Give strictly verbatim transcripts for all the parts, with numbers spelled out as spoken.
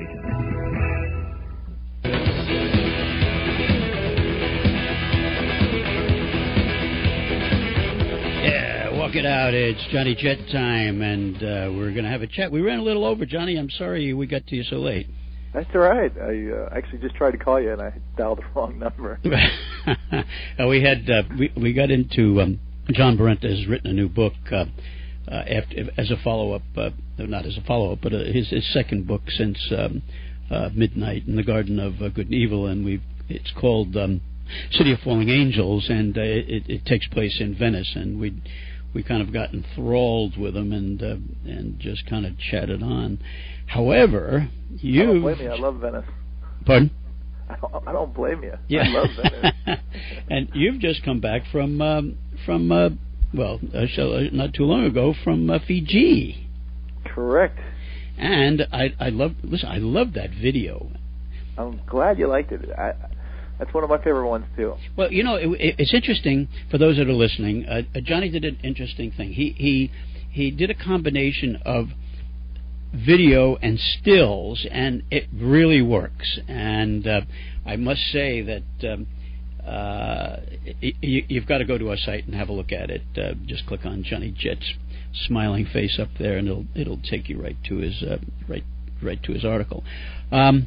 Yeah, walk it out. It's Johnny Jet time, and uh, we're going to have a chat. We ran a little over, Johnny. I'm sorry we got to you so late. That's all right. I uh, actually just tried to call you, and I dialed the wrong number. uh, we had uh, we we got into um, John Barenta has written a new book uh, uh, after as a follow up, uh, not as a follow up, but uh, his his second book since um, uh, Midnight in the Garden of uh, Good and Evil, and we it's called um, City of Falling Angels, and uh, it, it takes place in Venice, and we we kind of got enthralled with him and uh, and just kind of chatted on. However, you I don't blame you. I love Venice. Pardon? I don't, I don't blame you. Yeah. I love Venice. And you've just come back from um, from uh, well, uh, not too long ago from uh, Fiji. Correct. And I I love listen. I love that video. I'm glad you liked it. I, that's one of my favorite ones too. Well, you know, it, it, it's interesting for those that are listening. Uh, Johnny did an interesting thing. He he he did a combination of video and stills, and it really works. And uh, I must say that um, uh, you, you've got to go to our site and have a look at it. Uh, just click on Johnny Jet's smiling face up there, and it'll it'll take you right to his uh, right right to his article. Um,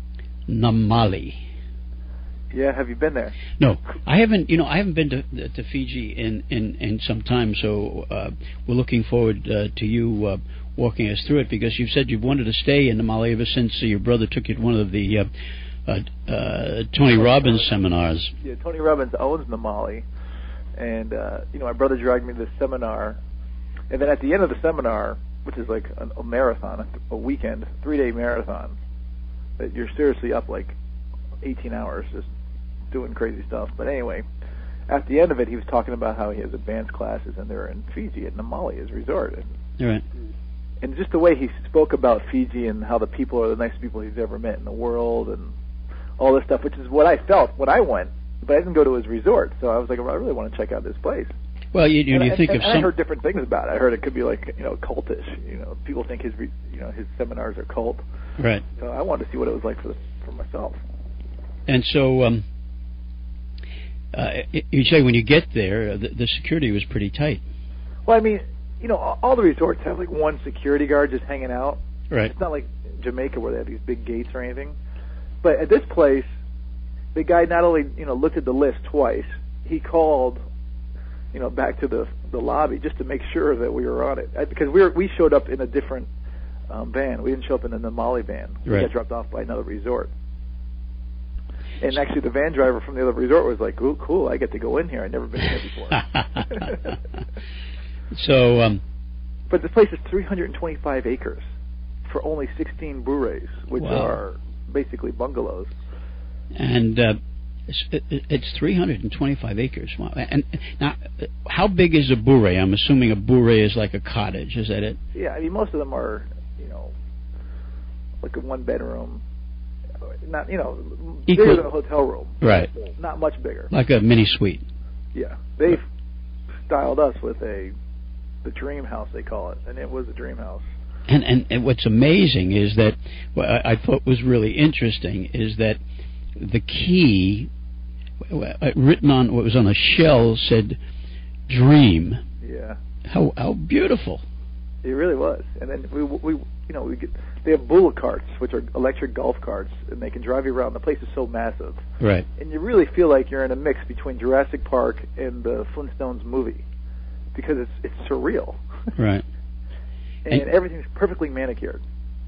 Namale. Yeah, have you been there? No, I haven't. You know, I haven't been to to Fiji in in, in some time. So uh, we're looking forward uh, to you uh, walking us through it, because you've said you've wanted to stay in Namale ever since uh, your brother took you to one of the uh, uh, uh, Tony Robbins seminars. Yeah, Tony Robbins owns Namale, and uh, you know, my brother dragged me to this seminar, and then at the end of the seminar, which is like a, a marathon, a, a weekend, three day marathon, that you're seriously up like eighteen hours just doing crazy stuff. But anyway, at the end of it, he was talking about how he has advanced classes, and they're in Fiji at Namale, his resort. And, right. and just the way he spoke about Fiji and how the people are the nicest people he's ever met in the world, and all this stuff, which is what I felt when I went. But I didn't go to his resort, so I was like, I really want to check out this place. Well, you, you, and, you think and, of and some. I heard different things about it. I heard it could be like, you know, cultish. You know, people think his, re, you know, his seminars are cult. Right. So I wanted to see what it was like for the, for myself. And so, um, uh, you say when you get there, the, the security was pretty tight. Well, I mean, you know, all, all the resorts have like one security guard just hanging out. Right. It's not like Jamaica where they have these big gates or anything. But at this place, the guy not only, you know, looked at the list twice, he called, you know, back to the the lobby just to make sure that we were on it, because we were we showed up in a different um, van. We didn't show up in the Namale van. We right. got dropped off by another resort. And actually, the van driver from the other resort was like, "Cool, cool! I get to go in here. I've never been here before." So, um, but the place is three hundred twenty-five acres for only sixteen bures, which wow. are basically bungalows. And uh, it's, it's three hundred twenty-five acres. Wow. And now, how big is a bure? I'm assuming a bure is like a cottage. Is that it? Yeah, I mean, most of them are, you know, like a one bedroom. Not, you know, Equal. bigger than a hotel room. Right. Not much bigger. Like a mini suite. Yeah. They've styled us with a the dream house, they call it, and it was a dream house. And and, and what's amazing is that what I, I thought was really interesting is that the key written on what was on a shell said "dream." Yeah. How how beautiful. It really was. And then we we you know we get they have bull carts, which are electric golf carts, and they can drive you around. The place is so massive. Right. And you really feel like you're in a mix between Jurassic Park and the Flintstones movie, because it's it's surreal. Right. and, and everything's perfectly manicured.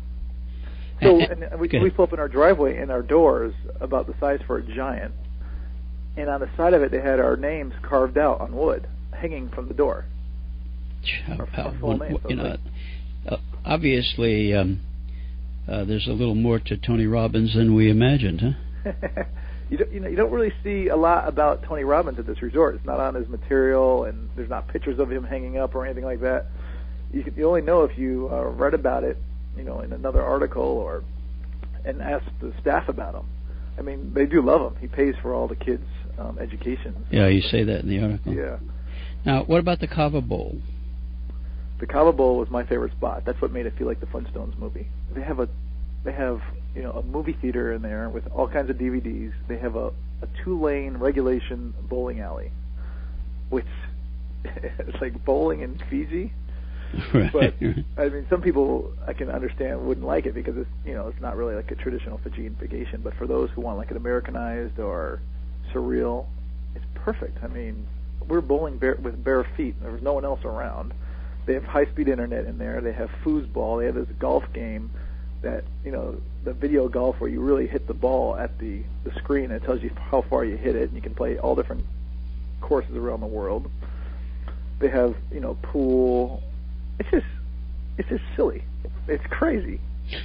So and, and we we pull up in our driveway, and our doors about the size for a giant, and on the side of it they had our names carved out on wood, hanging from the door. How, our, how, our full one, names, you know, like, uh, obviously, um, uh, there's a little more to Tony Robbins than we imagined, huh? you don't, you know, you don't really see a lot about Tony Robbins at this resort. It's not on his material, and there's not pictures of him hanging up or anything like that. You, can, you only know if you uh, read about it, you know, in another article or and ask the staff about him. I mean, they do love him. He pays for all the kids' um, education. Yeah, you say that in the article. Yeah. Now, what about the Kava Bowl? The Kava Bowl was my favorite spot. That's what made it feel like the Flintstones movie. They have a they have you know a movie theater in there with all kinds of D V Ds. They have a, a two-lane regulation bowling alley, which is like bowling in Fiji. Right. But I mean, some people I can understand wouldn't like it because it's you know it's not really like a traditional Fijian vacation. But for those who want like an Americanized or surreal, it's perfect. I mean, we're bowling bare, with bare feet. There was no one else around. They have high-speed internet in there. They have foosball. They have this golf game that, you know, the video golf where you really hit the ball at the, the screen and it tells you how far you hit it, and you can play all different courses around the world. They have, you know, pool. It's just, it's just silly. It's crazy.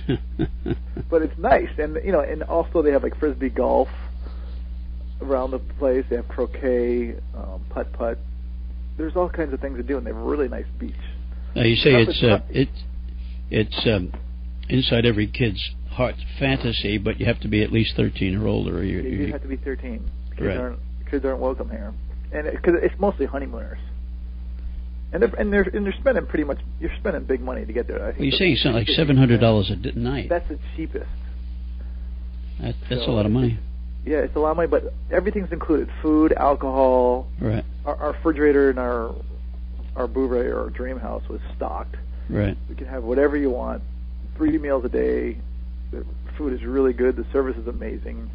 But it's nice. And, you know, and also they have, like, Frisbee golf around the place. They have croquet, um, putt-putt. There's all kinds of things to do, and they have a really nice beach. Now you say it's uh, it's it's um, inside every kid's heart's fantasy, but you have to be at least thirteen or older. Or you, you, you have to be thirteen. Kids right. aren't kids aren't welcome here, and because it, it's mostly honeymooners, and they're and they're and they're spending pretty much you're spending big money to get there. I think well, you're saying it's like seven hundred dollars a night. That's the cheapest. That, that's so, a lot of money. Yeah, it's a lot of money, but everything's included: food, alcohol. Right. Our, our refrigerator in our our Bouvray or Dream House was stocked. Right. We can have whatever you want, three meals a day. The food is really good. The service is amazing,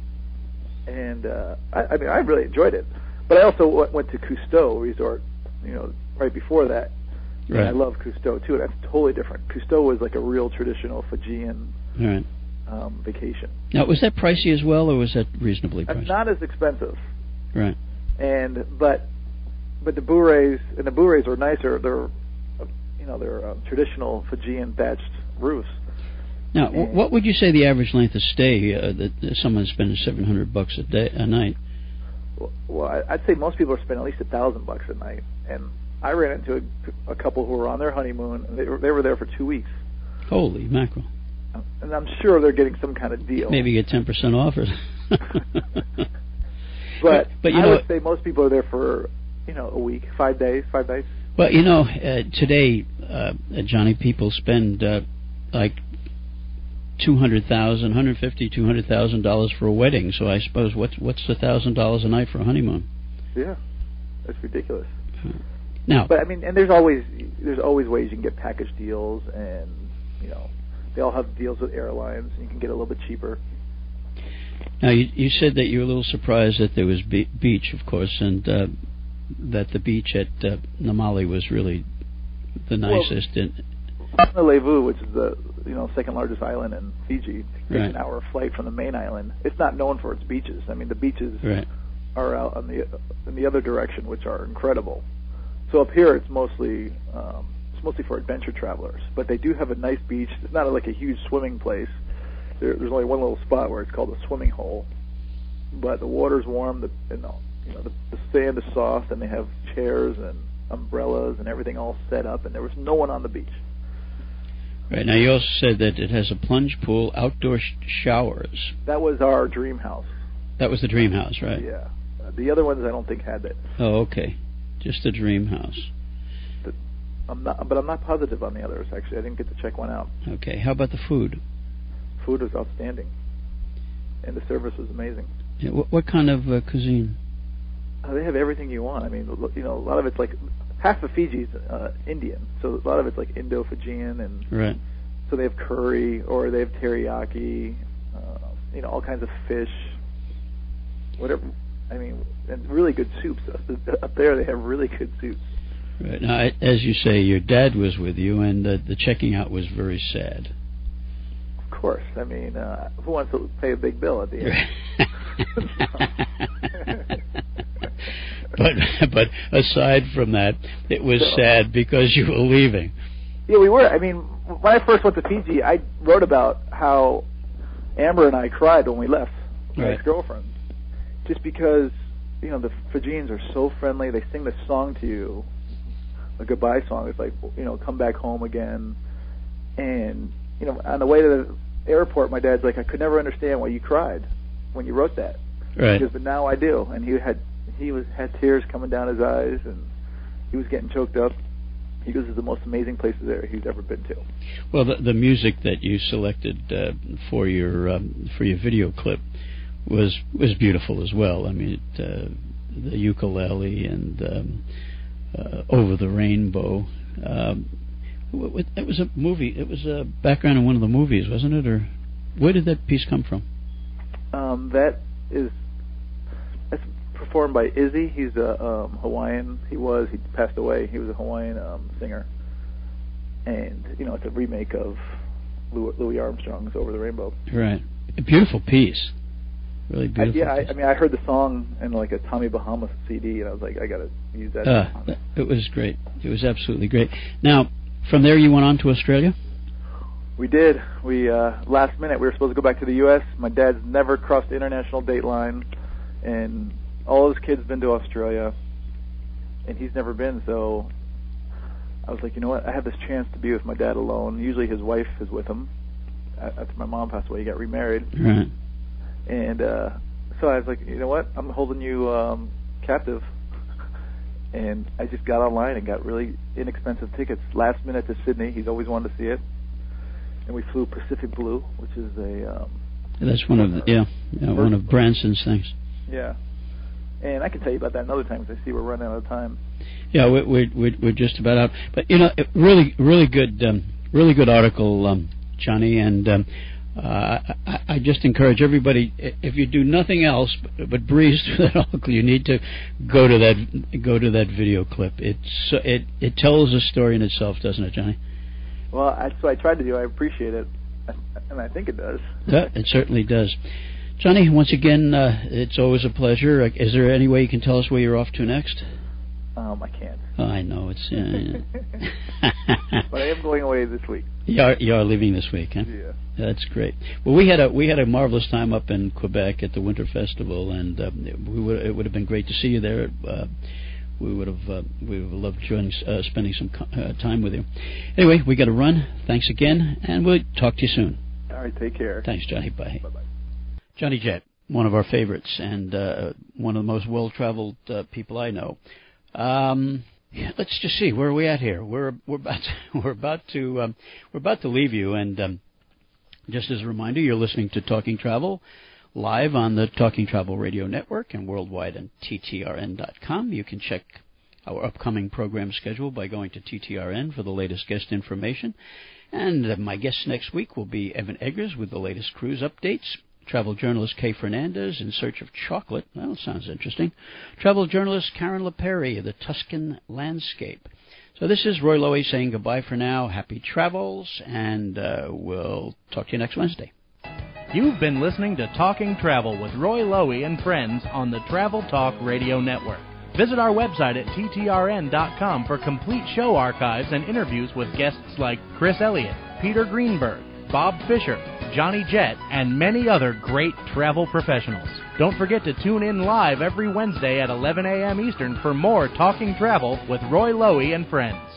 and uh, I, I mean, I really enjoyed it. But I also w- went to Cousteau Resort, you know, right before that. Right. And I love Cousteau too, and that's totally different. Cousteau was like a real traditional Fijian. Right. Um, vacation. Now, was that pricey as well, or was that reasonably pricey? It's not as expensive. Right. And but but the Bouvrays and the Bouvrays are nicer. They're uh, you know they're uh, traditional Fijian thatched roofs. Now, w- what would you say the average length of stay uh, that someone's spending seven hundred bucks a day a night? Well, well, I'd say most people are spending at least a thousand bucks a night. And I ran into a, a couple who were on their honeymoon. And they were they were there for two weeks. Holy mackerel! And I'm sure they're getting some kind of deal. Maybe get ten percent off. Or but but, but you I know, would say most people are there for, you know, a week, five days, five nights. Well, you know, uh, today, uh, Johnny, people spend uh, like two hundred thousand, one hundred fifty, two hundred thousand dollars for a wedding. So I suppose what's what's a thousand dollars a night for a honeymoon? Yeah, that's ridiculous. Now, but I mean, and there's always there's always ways you can get package deals, and you know. They all have deals with airlines, and you can get a little bit cheaper. Now, you, you said that you were a little surprised that there was be- beach, of course, and uh, that the beach at uh, Namale was really the nicest. Well, in Levu, which is the you know second largest island in Fiji, it takes right. an hour flight from the main island. It's not known for its beaches. I mean, the beaches right. are out on the in the other direction, which are incredible. So up here, it's mostly. Um, mostly for adventure travelers, but they do have a nice beach. It's not like a huge swimming place. There, there's only one little spot where it's called a swimming hole, but the water's warm. The you know, you know the, the sand is soft, and they have chairs and umbrellas and everything all set up. And there was no one on the beach. Right. Now you also said that it has a plunge pool, outdoor sh- showers. That was our dream house. That was the dream house, right? Yeah. Uh, the other ones I don't think had that. Oh, okay. Just the dream house. I'm not, but I'm not positive on the others. Actually, I didn't get to check one out. Okay. How about the food? Food was outstanding, and the service was amazing. Yeah, what, what kind of uh, cuisine? Uh, they have everything you want. I mean, you know, a lot of it's like half of Fiji's uh, Indian, so a lot of it's like Indo-Fijian, and right. So they have curry or they have teriyaki, uh, you know, all kinds of fish, whatever. I mean, and really good soups. Up there, they have really good soups. Right. Now, as you say, your dad was with you, and uh, the checking out was very sad. Of course. I mean, uh, who wants to pay a big bill at the end? but but aside from that, it was so, sad because you were leaving. Yeah, we were. I mean, when I first went to Fiji, I wrote about how Amber and I cried when we left my right. ex-girlfriend, just because you know the Fijians are so friendly. They sing this song to you. A goodbye song. It's like, you know, come back home again. And, you know, on the way to the airport, my dad's like, I could never understand why you cried when you wrote that. Right. Because, but now I do. And he had he was had tears coming down his eyes, and he was getting choked up. He goes to the most amazing places there he's ever been to. Well, the, the music that you selected uh, for your um, for your video clip was was beautiful as well. I mean, it, uh, the ukulele and um, uh, Over the Rainbow. Um, it was a movie. It was a background in one of the movies, wasn't it? Or where did that piece come from? Um, that is that's performed by Izzy. He's a um, Hawaiian. He was. He passed away. He was a Hawaiian um, singer, and you know it's a remake of Louis Armstrong's "Over the Rainbow." Right, a beautiful piece. Really beautiful. I, yeah, I, I mean, I heard the song in like a Tommy Bahama C D, and I was like, I got to use that. Uh, it was great. It was absolutely great. Now, from there, you went on to Australia? We did. We uh, last minute we were supposed to go back to the U S My dad's never crossed the international date line, and all his kids been to Australia, and he's never been. So I was like, you know what? I have this chance to be with my dad alone. Usually his wife is with him. After my mom passed away, he got remarried. Right. And uh, so I was like, you know what? I'm holding you um, captive. And I just got online and got really inexpensive tickets last minute to Sydney. He's always wanted to see it. And we flew Pacific Blue, which is a... Um, That's one of the, yeah, yeah one of Branson's things. Yeah. And I can tell you about that another time because I see we're running out of time. Yeah, we're, we're, we're just about out. But, you know, really, really good, um, really good article, um, Johnny, and... Um, Uh, I, I just encourage everybody, if you do nothing else but, but breeze through that article, you need to go to that go to that video clip. It's it it tells a story in itself, doesn't it, Johnny? Well, that's what I tried to do. I appreciate it, and I think it does. Yeah, it certainly does. Johnny, once again, uh, it's always a pleasure. Is there any way you can tell us where you're off to next? Um, I can't. Oh, I know it's. Uh, but I am going away this week. You are, you are leaving this week, huh? Yeah. That's great. Well, we had a we had a marvelous time up in Quebec at the Winter Festival, and um, we would it would have been great to see you there. Uh, we would have uh, we would have loved joining, uh, spending some uh, time with you. Anyway, we got to run. Thanks again, and we'll talk to you soon. All right, take care. Thanks, Johnny. Bye. Bye bye. Johnny Jett, one of our favorites, and uh, one of the most well-traveled uh, people I know. Um, let's just see, where are we at here? We're we're about to, we're about to um, we're about to leave you, and um, just as a reminder, you're listening to Talking Travel live on the Talking Travel Radio Network and worldwide on T T R N dot com. You can check our upcoming program schedule by going to T T R N for the latest guest information. And uh, my guest next week will be Evan Eggers with the latest cruise updates. Travel journalist Kay Fernandez, In Search of Chocolate. Well, sounds interesting. Travel journalist Karen LaPerry, The Tuscan Landscape. So this is Roy Lowy saying goodbye for now. Happy travels, and uh, we'll talk to you next Wednesday. You've been listening to Talking Travel with Roy Lowy and friends on the Travel Talk Radio Network. Visit our website at T T R N dot com for complete show archives and interviews with guests like Chris Elliott, Peter Greenberg, Bob Fisher, Johnny Jett, and many other great travel professionals. Don't forget to tune in live every Wednesday at eleven a.m. Eastern for more Talking Travel with Roy Lowy and friends.